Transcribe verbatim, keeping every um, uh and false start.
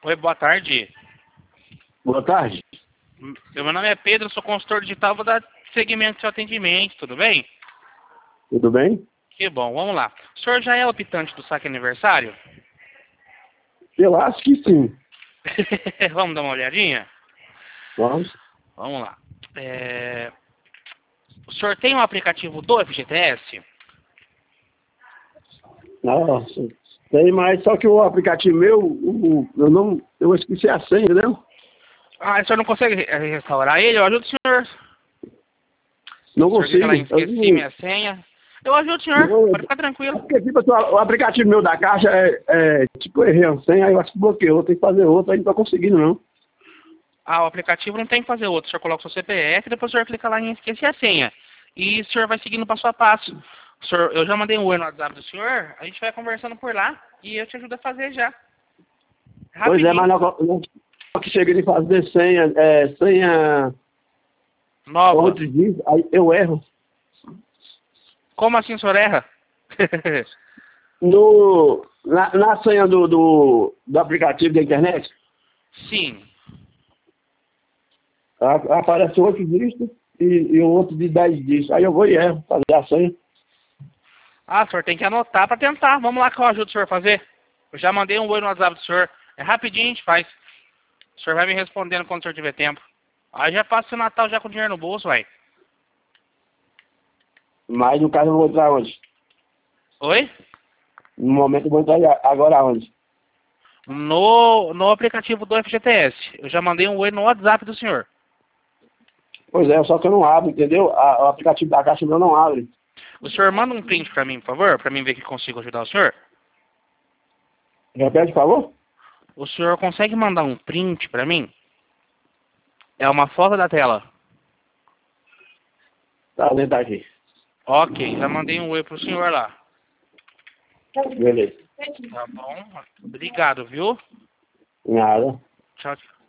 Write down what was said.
Oi, boa tarde. Boa tarde. Meu nome é Pedro, sou consultor digital, vou dar seguimento ao seu atendimento, tudo bem? Tudo bem? Que bom, vamos lá. O senhor já é optante do saque aniversário? Eu acho que sim. Vamos dar uma olhadinha? Vamos. Vamos lá. É... O senhor tem um aplicativo do F G T S? Nossa, tem mais, só que o aplicativo meu, o, eu não, eu esqueci a senha, entendeu? Ah, o senhor não consegue re- restaurar ele? Eu ajudo o senhor. Não O senhor clica lá em consigo. Eu esqueci não, minha senha. Eu ajudo o senhor, não, pode ficar tranquilo. porque, tipo, assim, o aplicativo meu da caixa é, é tipo, eu errei a senha, aí eu acho que bloqueou, tem que fazer outro, aí não tô conseguindo não. Ah, o aplicativo não tem que fazer outro. O senhor coloca o seu C P F, depois o senhor clica lá em esquecer a senha. E o senhor vai seguindo passo a passo. O senhor, eu já mandei um oi no WhatsApp do senhor, a gente vai conversando por lá e eu te ajudo a fazer já. Pois é, Rapidinho. mas não, não que cheguei de fazer senha, é, senha Nova. outro dia, aí eu erro. Como assim o senhor erra? No, na, na senha do, do, do aplicativo da internet, Sim. A- aparece oito dígitos e, e o outro de dez dígitos. Aí eu vou e erro, fazer a senha. Ah, o senhor tem que anotar para tentar. Vamos lá que eu ajudo o senhor a fazer. Eu já mandei um oi no WhatsApp do senhor. É rapidinho a gente faz. O senhor vai me respondendo quando o senhor tiver tempo. Aí já passa o Natal já com dinheiro no bolso, vai. Mas no caso eu vou entrar onde? Oi? No momento eu vou entrar agora onde? No, no aplicativo do F G T S. Eu já mandei um oi no WhatsApp do senhor. Pois é, só que eu não abro, entendeu? A- o aplicativo da Caixa meu não abre. O senhor manda um print para mim, por favor, para mim ver que consigo ajudar o senhor. Repete, por favor? O senhor consegue mandar um print para mim? É uma foto da tela. Tá, vou entrar aqui. Ok, já mandei um oi pro senhor lá. Beleza. Tá bom? Obrigado, viu? Nada. Tchau, tchau.